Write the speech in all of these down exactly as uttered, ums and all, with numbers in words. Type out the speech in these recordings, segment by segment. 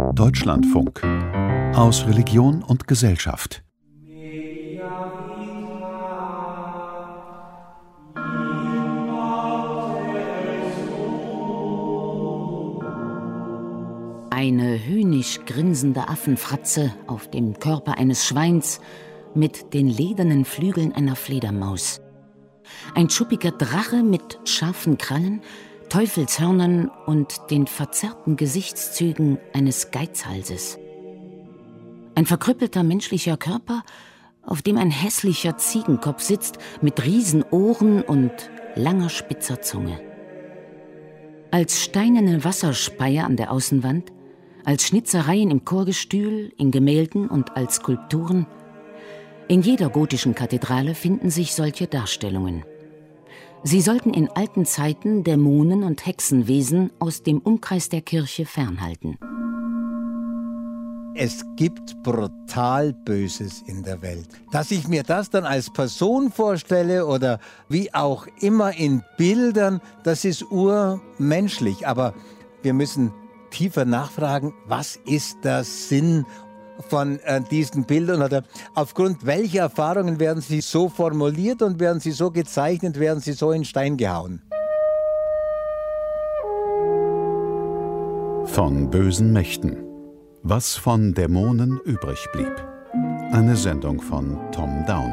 Deutschlandfunk. Aus Religion und Gesellschaft. Eine höhnisch grinsende Affenfratze auf dem Körper eines Schweins mit den ledernen Flügeln einer Fledermaus. Ein schuppiger Drache mit scharfen Krallen, Teufelshörnern und den verzerrten Gesichtszügen eines Geizhalses. Ein verkrüppelter menschlicher Körper, auf dem ein hässlicher Ziegenkopf sitzt mit Riesenohren und langer spitzer Zunge. Als steinerne Wasserspeier an der Außenwand, als Schnitzereien im Chorgestühl, in Gemälden und als Skulpturen. In jeder gotischen Kathedrale finden sich solche Darstellungen. Sie sollten in alten Zeiten Dämonen und Hexenwesen aus dem Umkreis der Kirche fernhalten. Es gibt brutal Böses in der Welt. Dass ich mir das dann als Person vorstelle oder wie auch immer in Bildern, das ist urmenschlich. Aber wir müssen tiefer nachfragen, was ist der Sinn von äh, diesen Bildern oder aufgrund welcher Erfahrungen werden sie so formuliert und werden sie so gezeichnet, werden sie so in Stein gehauen? Von bösen Mächten. Was von Dämonen übrig blieb. Eine Sendung von Tom Down.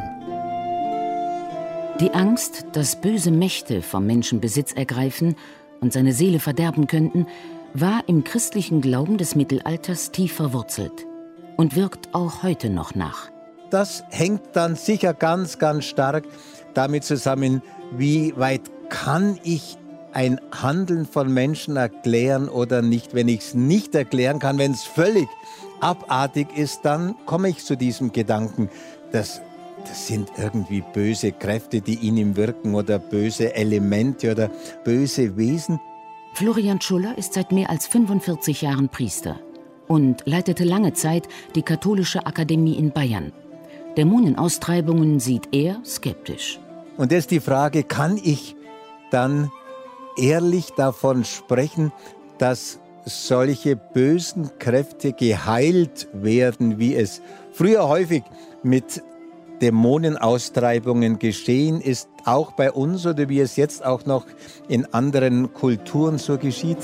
Die Angst, dass böse Mächte vom Menschen Besitz ergreifen und seine Seele verderben könnten, war im christlichen Glauben des Mittelalters tief verwurzelt und wirkt auch heute noch nach. Das hängt dann sicher ganz, ganz stark damit zusammen, wie weit kann ich ein Handeln von Menschen erklären oder nicht. Wenn ich es nicht erklären kann, wenn es völlig abartig ist, dann komme ich zu diesem Gedanken, dass das sind irgendwie böse Kräfte, die in ihm wirken oder böse Elemente oder böse Wesen. Florian Schuller ist seit mehr als fünfundvierzig Jahren Priester und leitete lange Zeit die Katholische Akademie in Bayern. Dämonenaustreibungen sieht er skeptisch. Und jetzt die Frage, kann ich dann ehrlich davon sprechen, dass solche bösen Kräfte geheilt werden, wie es früher häufig mit Dämonenaustreibungen geschehen ist, auch bei uns oder wie es jetzt auch noch in anderen Kulturen so geschieht?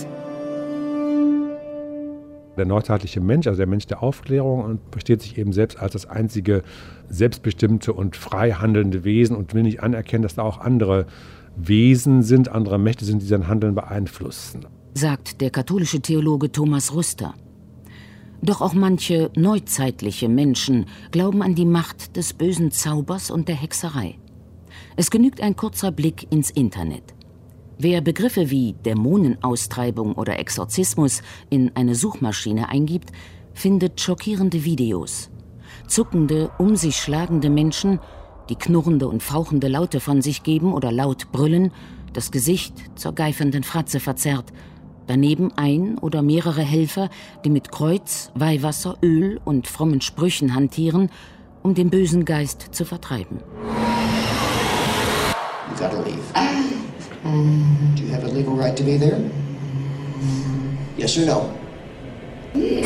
Der neuzeitliche Mensch, also der Mensch der Aufklärung, versteht sich eben selbst als das einzige selbstbestimmte und frei handelnde Wesen und will nicht anerkennen, dass da auch andere Wesen sind, andere Mächte sind, die sein Handeln beeinflussen. Sagt der katholische Theologe Thomas Rüster. Doch auch manche neuzeitliche Menschen glauben an die Macht des bösen Zaubers und der Hexerei. Es genügt ein kurzer Blick ins Internet. Wer Begriffe wie Dämonenaustreibung oder Exorzismus in eine Suchmaschine eingibt, findet schockierende Videos. Zuckende, um sich schlagende Menschen, die knurrende und fauchende Laute von sich geben oder laut brüllen, das Gesicht zur geifenden Fratze verzerrt, daneben ein oder mehrere Helfer, die mit Kreuz, Weihwasser, Öl und frommen Sprüchen hantieren, um den bösen Geist zu vertreiben. You gotta leave. Do you have a legal right to be there? Yes or no? No.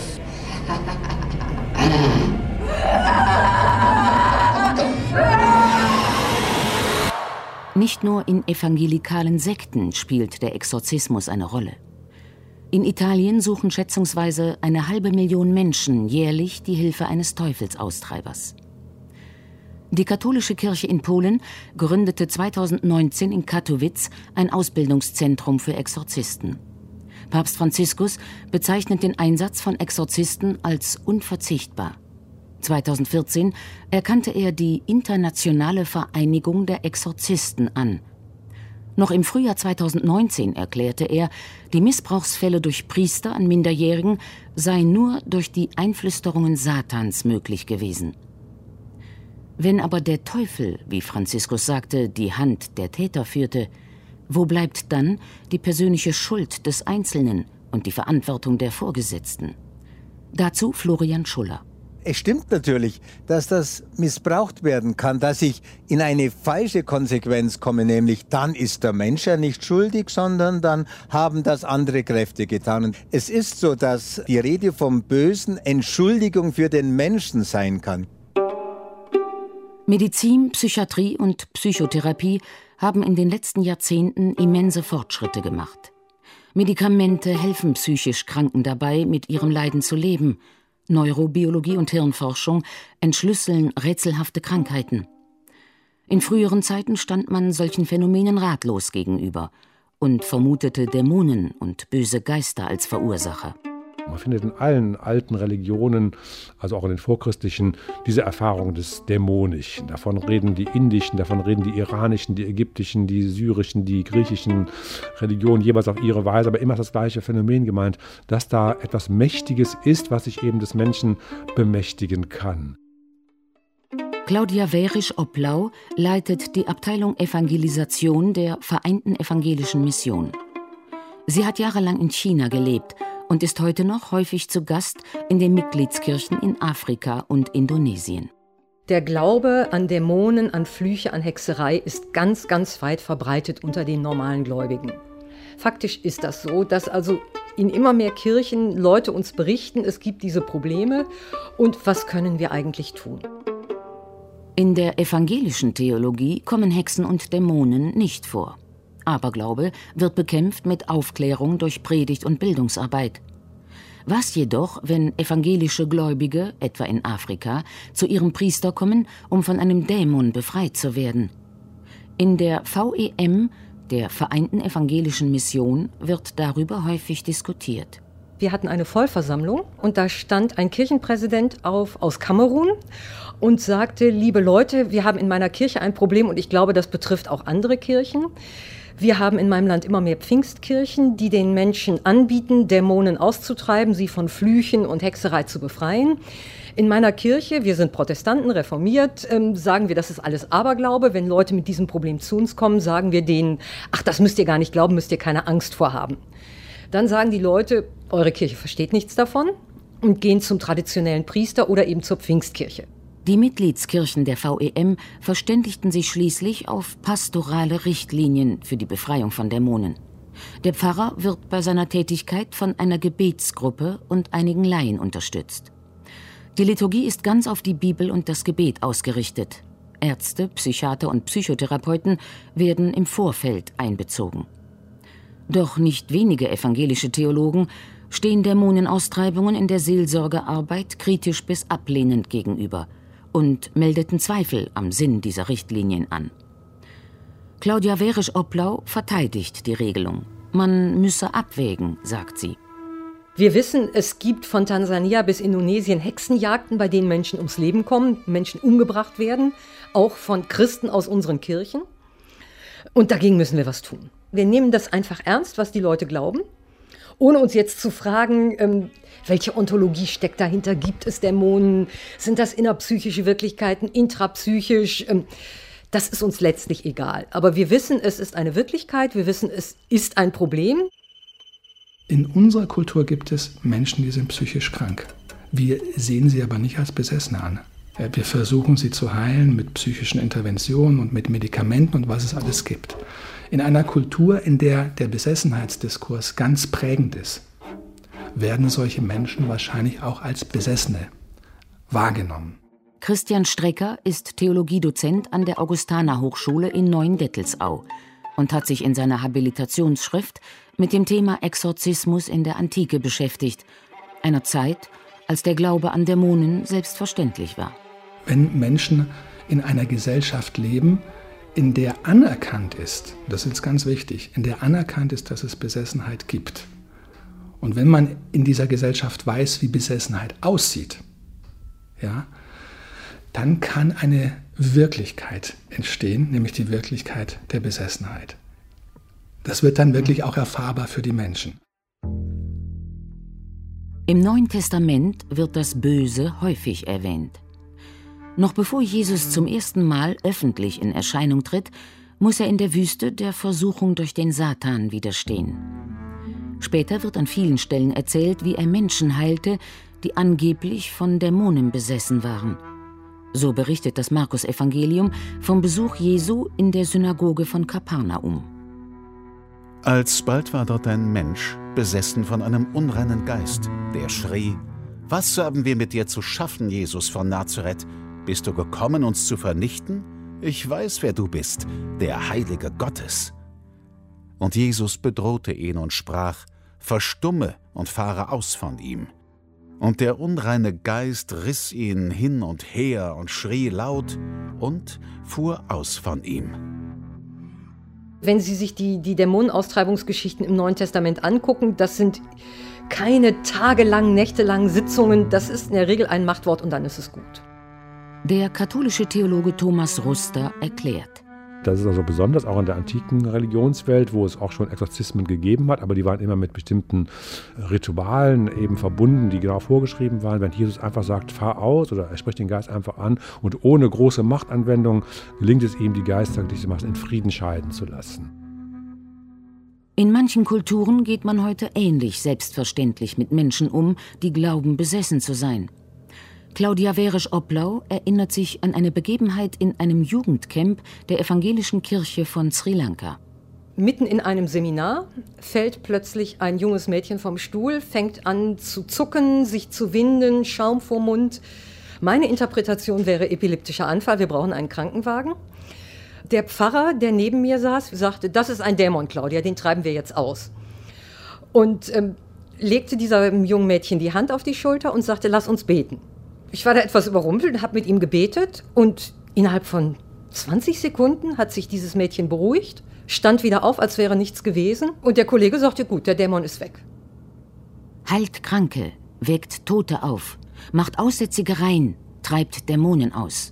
Nicht nur in evangelikalen Sekten spielt der Exorzismus eine Rolle. In Italien suchen schätzungsweise eine halbe Million Menschen jährlich die Hilfe eines Teufelsaustreibers. Die katholische Kirche in Polen gründete zweitausendneunzehn in Katowice ein Ausbildungszentrum für Exorzisten. Papst Franziskus bezeichnet den Einsatz von Exorzisten als unverzichtbar. zweitausendvierzehn erkannte er die Internationale Vereinigung der Exorzisten an. Noch im Frühjahr zweitausendneunzehn erklärte er, die Missbrauchsfälle durch Priester an Minderjährigen seien nur durch die Einflüsterungen Satans möglich gewesen. Wenn aber der Teufel, wie Franziskus sagte, die Hand der Täter führte, wo bleibt dann die persönliche Schuld des Einzelnen und die Verantwortung der Vorgesetzten? Dazu Florian Schuller. Es stimmt natürlich, dass das missbraucht werden kann, dass ich in eine falsche Konsequenz komme, nämlich dann ist der Mensch ja nicht schuldig, sondern dann haben das andere Kräfte getan. Und es ist so, dass die Rede vom Bösen Entschuldigung für den Menschen sein kann. Medizin, Psychiatrie und Psychotherapie haben in den letzten Jahrzehnten immense Fortschritte gemacht. Medikamente helfen psychisch Kranken dabei, mit ihrem Leiden zu leben. Neurobiologie und Hirnforschung entschlüsseln rätselhafte Krankheiten. In früheren Zeiten stand man solchen Phänomenen ratlos gegenüber und vermutete Dämonen und böse Geister als Verursacher. Man findet in allen alten Religionen, also auch in den vorchristlichen, diese Erfahrung des Dämonischen. Davon reden die indischen, davon reden die iranischen, die ägyptischen, die syrischen, die griechischen Religionen, jeweils auf ihre Weise, aber immer das gleiche Phänomen gemeint, dass da etwas Mächtiges ist, was sich eben des Menschen bemächtigen kann. Claudia Währisch-Opplau leitet die Abteilung Evangelisation der Vereinten Evangelischen Mission. Sie hat jahrelang in China gelebt und ist heute noch häufig zu Gast in den Mitgliedskirchen in Afrika und Indonesien. Der Glaube an Dämonen, an Flüche, an Hexerei ist ganz, ganz weit verbreitet unter den normalen Gläubigen. Faktisch ist das so, dass also in immer mehr Kirchen Leute uns berichten, es gibt diese Probleme und was können wir eigentlich tun? In der evangelischen Theologie kommen Hexen und Dämonen nicht vor. Aberglaube wird bekämpft mit Aufklärung durch Predigt und Bildungsarbeit. Was jedoch, wenn evangelische Gläubige, etwa in Afrika, zu ihrem Priester kommen, um von einem Dämon befreit zu werden? In der V E M, der Vereinten Evangelischen Mission, wird darüber häufig diskutiert. Wir hatten eine Vollversammlung und da stand ein Kirchenpräsident auf aus Kamerun und sagte, liebe Leute, wir haben in meiner Kirche ein Problem und ich glaube, das betrifft auch andere Kirchen. Wir haben in meinem Land immer mehr Pfingstkirchen, die den Menschen anbieten, Dämonen auszutreiben, sie von Flüchen und Hexerei zu befreien. In meiner Kirche, wir sind Protestanten, reformiert, ähm, sagen wir, das ist alles Aberglaube. Wenn Leute mit diesem Problem zu uns kommen, sagen wir denen, ach, das müsst ihr gar nicht glauben, müsst ihr keine Angst vor haben. Dann sagen die Leute, eure Kirche versteht nichts davon und gehen zum traditionellen Priester oder eben zur Pfingstkirche. Die Mitgliedskirchen der V E M verständigten sich schließlich auf pastorale Richtlinien für die Befreiung von Dämonen. Der Pfarrer wird bei seiner Tätigkeit von einer Gebetsgruppe und einigen Laien unterstützt. Die Liturgie ist ganz auf die Bibel und das Gebet ausgerichtet. Ärzte, Psychiater und Psychotherapeuten werden im Vorfeld einbezogen. Doch nicht wenige evangelische Theologen stehen Dämonenaustreibungen in der Seelsorgearbeit kritisch bis ablehnend gegenüber und meldeten Zweifel am Sinn dieser Richtlinien an. Claudia Währisch-Opplau verteidigt die Regelung. Man müsse abwägen, sagt sie. Wir wissen, es gibt von Tansania bis Indonesien Hexenjagden, bei denen Menschen ums Leben kommen, Menschen umgebracht werden, auch von Christen aus unseren Kirchen. Und dagegen müssen wir was tun. Wir nehmen das einfach ernst, was die Leute glauben, ohne uns jetzt zu fragen, ähm, welche Ontologie steckt dahinter? Gibt es Dämonen? Sind das innerpsychische Wirklichkeiten, intrapsychisch? Ähm, das ist uns letztlich egal. Aber wir wissen, es ist eine Wirklichkeit, wir wissen, es ist ein Problem. In unserer Kultur gibt es Menschen, die sind psychisch krank. Wir sehen sie aber nicht als Besessene an. Wir versuchen sie zu heilen mit psychischen Interventionen und mit Medikamenten und was es alles gibt. In einer Kultur, in der der Besessenheitsdiskurs ganz prägend ist, werden solche Menschen wahrscheinlich auch als Besessene wahrgenommen. Christian Strecker ist Theologiedozent an der Augustaner-Hochschule in Neuendettelsau und hat sich in seiner Habilitationsschrift mit dem Thema Exorzismus in der Antike beschäftigt, einer Zeit, als der Glaube an Dämonen selbstverständlich war. Wenn Menschen in einer Gesellschaft leben, in der anerkannt ist, das ist ganz wichtig, in der anerkannt ist, dass es Besessenheit gibt. Und wenn man in dieser Gesellschaft weiß, wie Besessenheit aussieht, ja, dann kann eine Wirklichkeit entstehen, nämlich die Wirklichkeit der Besessenheit. Das wird dann wirklich auch erfahrbar für die Menschen. Im Neuen Testament wird das Böse häufig erwähnt. Noch bevor Jesus zum ersten Mal öffentlich in Erscheinung tritt, muss er in der Wüste der Versuchung durch den Satan widerstehen. Später wird an vielen Stellen erzählt, wie er Menschen heilte, die angeblich von Dämonen besessen waren. So berichtet das Markus-Evangelium vom Besuch Jesu in der Synagoge von Kapernaum. Alsbald war dort ein Mensch, besessen von einem unreinen Geist, der schrie: Was haben wir mit dir zu schaffen, Jesus von Nazareth? Bist du gekommen, uns zu vernichten? Ich weiß, wer du bist, der Heilige Gottes. Und Jesus bedrohte ihn und sprach: Verstumme und fahre aus von ihm. Und der unreine Geist riss ihn hin und her und schrie laut und fuhr aus von ihm. Wenn Sie sich die, die Dämonenaustreibungsgeschichten im Neuen Testament angucken, das sind keine tagelangen, nächtelangen Sitzungen. Das ist in der Regel ein Machtwort und dann ist es gut. Der katholische Theologe Thomas Ruster erklärt: Das ist also besonders auch in der antiken Religionswelt, wo es auch schon Exorzismen gegeben hat, aber die waren immer mit bestimmten Ritualen eben verbunden, die genau vorgeschrieben waren. Wenn Jesus einfach sagt, fahr aus, oder er spricht den Geist einfach an und ohne große Machtanwendung gelingt es ihm, die Geister gleichermaßen in Frieden scheiden zu lassen. In manchen Kulturen geht man heute ähnlich selbstverständlich mit Menschen um, die glauben, besessen zu sein. Claudia Weresch-Oplau erinnert sich an eine Begebenheit in einem Jugendcamp der evangelischen Kirche von Sri Lanka. Mitten in einem Seminar fällt plötzlich ein junges Mädchen vom Stuhl, fängt an zu zucken, sich zu winden, Schaum vor Mund. Meine Interpretation wäre epileptischer Anfall, wir brauchen einen Krankenwagen. Der Pfarrer, der neben mir saß, sagte: Das ist ein Dämon, Claudia, den treiben wir jetzt aus. Und ähm, legte diesem jungen Mädchen die Hand auf die Schulter und sagte: Lass uns beten. Ich war da etwas überrumpelt und habe mit ihm gebetet und innerhalb von zwanzig Sekunden hat sich dieses Mädchen beruhigt, stand wieder auf, als wäre nichts gewesen und der Kollege sagte: Gut, der Dämon ist weg. Heilt Kranke, weckt Tote auf, macht Aussätzige rein, treibt Dämonen aus.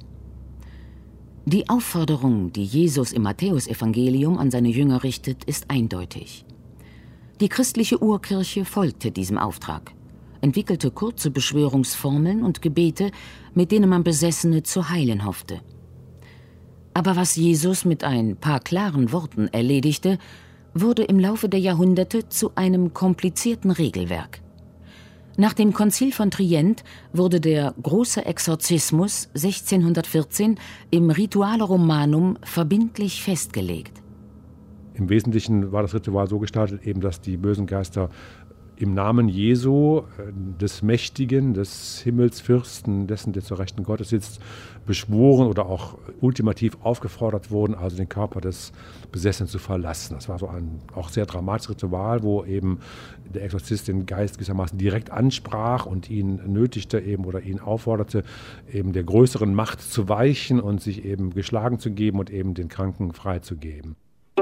Die Aufforderung, die Jesus im Matthäusevangelium an seine Jünger richtet, ist eindeutig. Die christliche Urkirche folgte diesem Auftrag, entwickelte kurze Beschwörungsformeln und Gebete, mit denen man Besessene zu heilen hoffte. Aber was Jesus mit ein paar klaren Worten erledigte, wurde im Laufe der Jahrhunderte zu einem komplizierten Regelwerk. Nach dem Konzil von Trient wurde der Große Exorzismus sechzehnhundertvierzehn im Rituale Romanum verbindlich festgelegt. Im Wesentlichen war das Ritual so gestaltet, eben, dass die bösen Geister im Namen Jesu, des Mächtigen, des Himmelsfürsten, dessen, der zur Rechten Gottes sitzt, beschworen oder auch ultimativ aufgefordert wurden, also den Körper des Besessenen zu verlassen. Das war so ein auch sehr dramatisches Ritual, wo eben der Exorzist den Geist gewissermaßen direkt ansprach und ihn nötigte eben oder ihn aufforderte, eben der größeren Macht zu weichen und sich eben geschlagen zu geben und eben den Kranken freizugeben.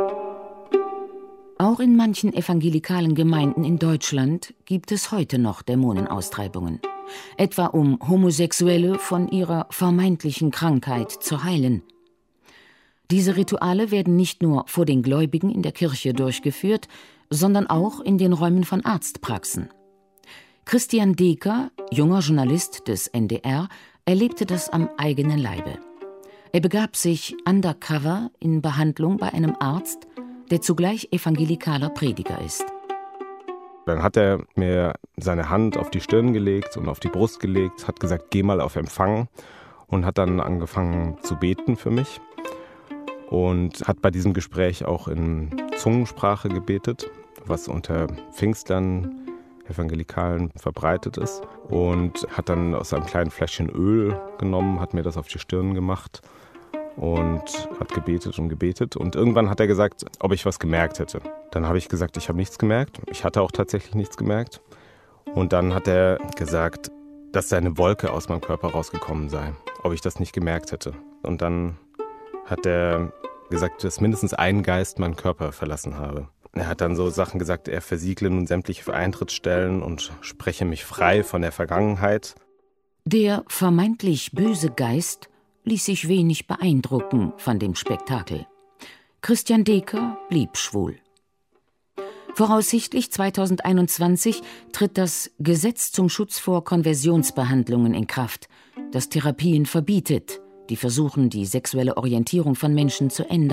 Auch in manchen evangelikalen Gemeinden in Deutschland gibt es heute noch Dämonenaustreibungen, etwa um Homosexuelle von ihrer vermeintlichen Krankheit zu heilen. Diese Rituale werden nicht nur vor den Gläubigen in der Kirche durchgeführt, sondern auch in den Räumen von Arztpraxen. Christian Deker, junger Journalist des N D R, erlebte das am eigenen Leibe. Er begab sich undercover in Behandlung bei einem Arzt, der zugleich evangelikaler Prediger ist. Dann hat er mir seine Hand auf die Stirn gelegt und auf die Brust gelegt, hat gesagt, geh mal auf Empfang und hat dann angefangen zu beten für mich und hat bei diesem Gespräch auch in Zungensprache gebetet, was unter Pfingstlern, Evangelikalen verbreitet ist, und hat dann aus einem kleinen Fläschchen Öl genommen, hat mir das auf die Stirn gemacht und hat gebetet und gebetet. Und irgendwann hat er gesagt, ob ich was gemerkt hätte. Dann habe ich gesagt, ich habe nichts gemerkt. Ich hatte auch tatsächlich nichts gemerkt. Und dann hat er gesagt, dass da eine Wolke aus meinem Körper rausgekommen sei, ob ich das nicht gemerkt hätte. Und dann hat er gesagt, dass mindestens ein Geist meinen Körper verlassen habe. Er hat dann so Sachen gesagt, er versiegle nun sämtliche Eintrittsstellen und spreche mich frei von der Vergangenheit. Der vermeintlich böse Geist ließ sich wenig beeindrucken von dem Spektakel. Christian Deker blieb schwul. Voraussichtlich zweitausendeinundzwanzig tritt das Gesetz zum Schutz vor Konversionsbehandlungen in Kraft, das Therapien verbietet, die versuchen, die sexuelle Orientierung von Menschen zu ändern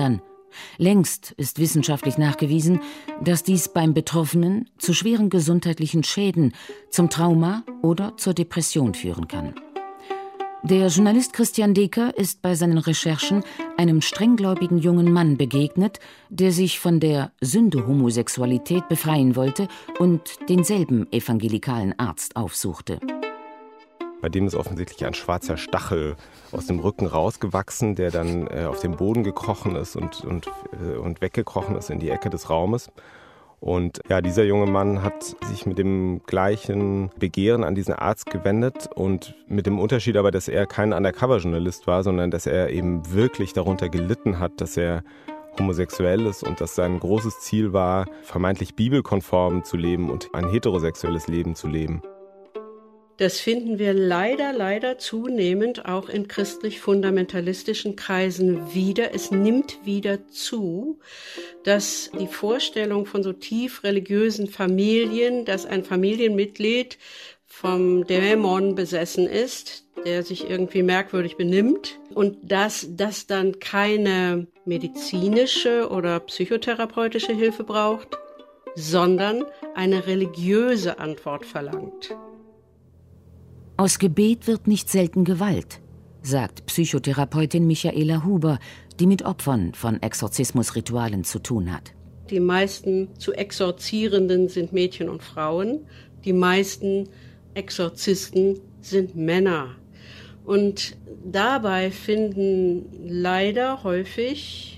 Längst ist wissenschaftlich nachgewiesen, dass dies beim Betroffenen zu schweren gesundheitlichen Schäden, zum Trauma oder zur Depression führen kann. Der Journalist Christian Deker ist bei seinen Recherchen einem strenggläubigen jungen Mann begegnet, der sich von der Sünde Homosexualität befreien wollte und denselben evangelikalen Arzt aufsuchte. Bei dem ist offensichtlich ein schwarzer Stachel aus dem Rücken rausgewachsen, der dann äh, auf den Boden gekrochen ist und, und, äh, und weggekrochen ist in die Ecke des Raumes. Und ja, dieser junge Mann hat sich mit dem gleichen Begehren an diesen Arzt gewendet und mit dem Unterschied aber, dass er kein Undercover-Journalist war, sondern dass er eben wirklich darunter gelitten hat, dass er homosexuell ist und dass sein großes Ziel war, vermeintlich bibelkonform zu leben und ein heterosexuelles Leben zu leben. Das finden wir leider, leider zunehmend auch in christlich-fundamentalistischen Kreisen wieder. Es nimmt wieder zu, dass die Vorstellung von so tief religiösen Familien, dass ein Familienmitglied vom Dämon besessen ist, der sich irgendwie merkwürdig benimmt und dass das dann keine medizinische oder psychotherapeutische Hilfe braucht, sondern eine religiöse Antwort verlangt. Aus Gebet wird nicht selten Gewalt, sagt Psychotherapeutin Michaela Huber, die mit Opfern von Exorzismusritualen zu tun hat. Die meisten zu Exorzierenden sind Mädchen und Frauen. Die meisten Exorzisten sind Männer. Und dabei finden leider häufig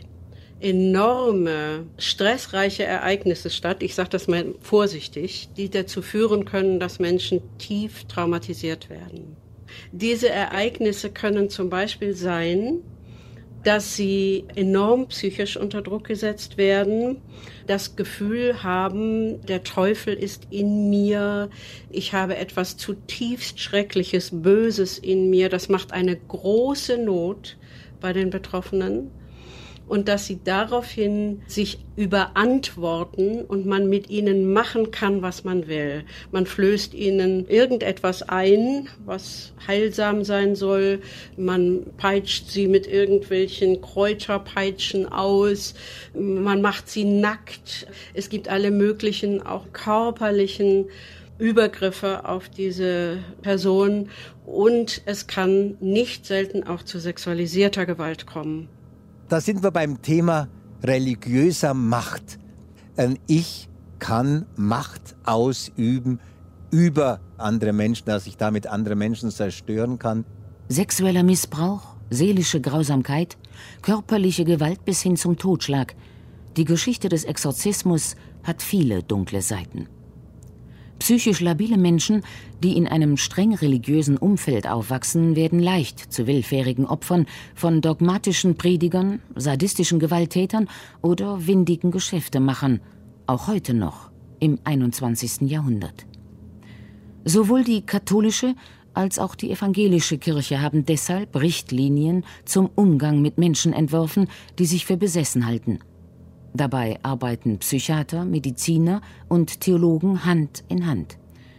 enorme, stressreiche Ereignisse statt, ich sage das mal vorsichtig, die dazu führen können, dass Menschen tief traumatisiert werden. Diese Ereignisse können zum Beispiel sein, dass sie enorm psychisch unter Druck gesetzt werden, das Gefühl haben, der Teufel ist in mir, ich habe etwas zutiefst Schreckliches, Böses in mir, das macht eine große Not bei den Betroffenen. Und dass sie daraufhin sich überantworten und man mit ihnen machen kann, was man will. Man flößt ihnen irgendetwas ein, was heilsam sein soll. Man peitscht sie mit irgendwelchen Kräuterpeitschen aus. Man macht sie nackt. Es gibt alle möglichen, auch körperlichen Übergriffe auf diese Person. Und es kann nicht selten auch zu sexualisierter Gewalt kommen. Da sind wir beim Thema religiöser Macht. Ich kann Macht ausüben über andere Menschen, dass ich damit andere Menschen zerstören kann. Sexueller Missbrauch, seelische Grausamkeit, körperliche Gewalt bis hin zum Totschlag. Die Geschichte des Exorzismus hat viele dunkle Seiten. Psychisch labile Menschen, die in einem streng religiösen Umfeld aufwachsen, werden leicht zu willfährigen Opfern von dogmatischen Predigern, sadistischen Gewalttätern oder windigen Geschäftemachern, auch heute noch im einundzwanzigsten Jahrhundert. Sowohl die katholische als auch die evangelische Kirche haben deshalb Richtlinien zum Umgang mit Menschen entworfen, die sich für besessen halten. Dabei arbeiten Psychiater, Mediziner und Theologen Hand in Hand.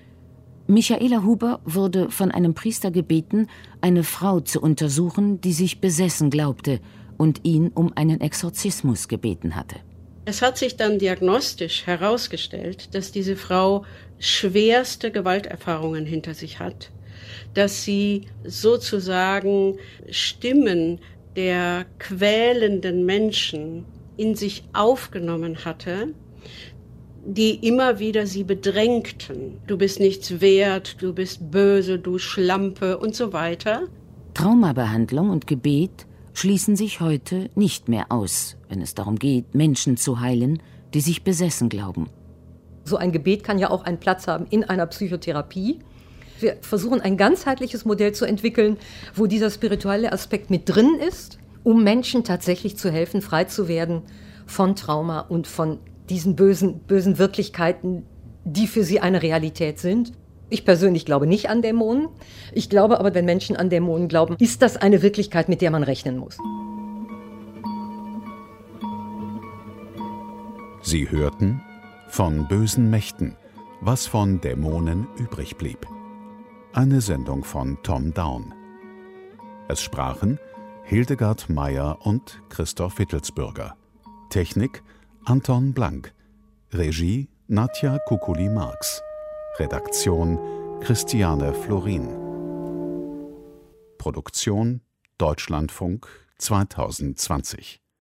Michaela Huber wurde von einem Priester gebeten, eine Frau zu untersuchen, die sich besessen glaubte und ihn um einen Exorzismus gebeten hatte. Es hat sich dann diagnostisch herausgestellt, dass diese Frau schwerste Gewalterfahrungen hinter sich hat, dass sie sozusagen Stimmen der quälenden Menschen in sich aufgenommen hatte, die immer wieder sie bedrängten. Du bist nichts wert, du bist böse, du Schlampe und so weiter. Traumabehandlung und Gebet schließen sich heute nicht mehr aus, wenn es darum geht, Menschen zu heilen, die sich besessen glauben. So ein Gebet kann ja auch einen Platz haben in einer Psychotherapie. Wir versuchen ein ganzheitliches Modell zu entwickeln, wo dieser spirituelle Aspekt mit drin ist, um Menschen tatsächlich zu helfen, frei zu werden von Trauma und von diesen bösen, bösen Wirklichkeiten, die für sie eine Realität sind. Ich persönlich glaube nicht an Dämonen. Ich glaube aber, wenn Menschen an Dämonen glauben, ist das eine Wirklichkeit, mit der man rechnen muss. Sie hörten von bösen Mächten, was von Dämonen übrig blieb. Eine Sendung von Tom Daun. Es sprachen Hildegard Meyer und Christoph Wittelsbürger. Technik Anton Blank. Regie Nadja Kukuli-Marx. Redaktion Christiane Florin. Produktion Deutschlandfunk zweitausendzwanzig.